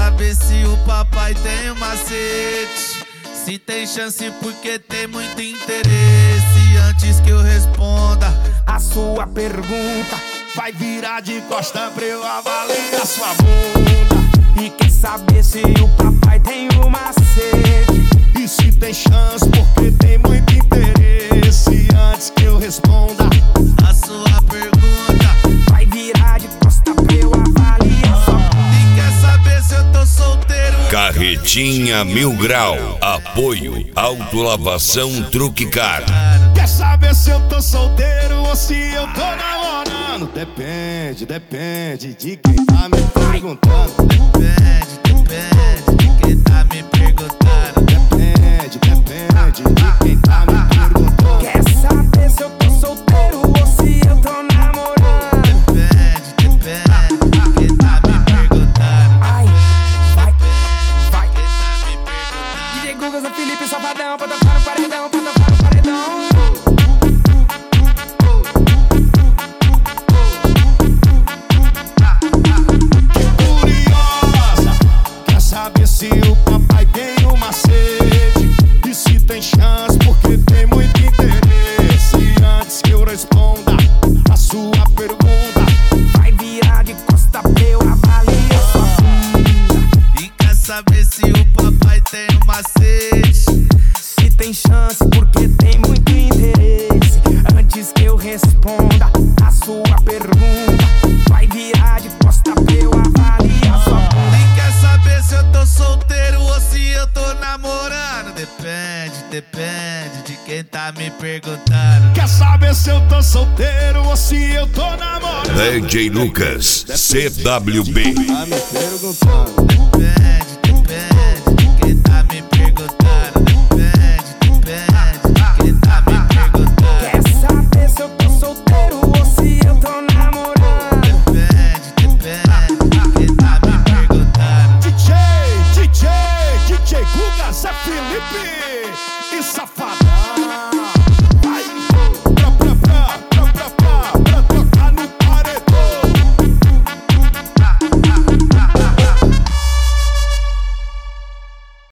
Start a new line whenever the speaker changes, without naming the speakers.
saber se o papai tem um macete, se tem chance porque tem muito interesse. Antes que eu responda
a sua pergunta, vai virar de costa pra eu avaliar sua bunda. E quer saber se o papai tem um macete, e se tem chance porque tem muito interesse. Antes que eu responda
a sua pergunta,
vai virar de costa pra eu avaliar sua bunda.
E quer saber se eu tô solteiro?
Carretinha Mil Grau, apoio, autolavação Truque Car.
Quer saber se eu tô solteiro ou se eu tô namorando? Depende de quem tá me perguntando.
Depende de quem tá me perguntando.
Depende de quem tá me perguntando. Quer saber se eu tô solteiro ou se eu tô namorando?
Depende de quem tá me perguntando.
Ai, vai.
Quem tá me perguntando?
DJ Gugas, o Felipe Safadão, pra tocar no paredão, pra tocar no paredão. Saber se o papai tem um macete, e se tem chance porque tem muito interesse. Antes que eu responda a sua pergunta, vai virar de costa pra eu avaliar sua bunda.
E quer saber se o papai tem um macete,
se tem chance porque tem muito interesse. Antes que eu responda a sua pergunta, vai virar de costa pra eu avaliar sua bunda.
e quer saber se eu tô solteiro ou se eu tô namorando? Depende de quem tá me perguntando.
Quer saber se eu tô solteiro ou se eu tô namorando?
DJ Lucas, CWB.
Tá me perguntando.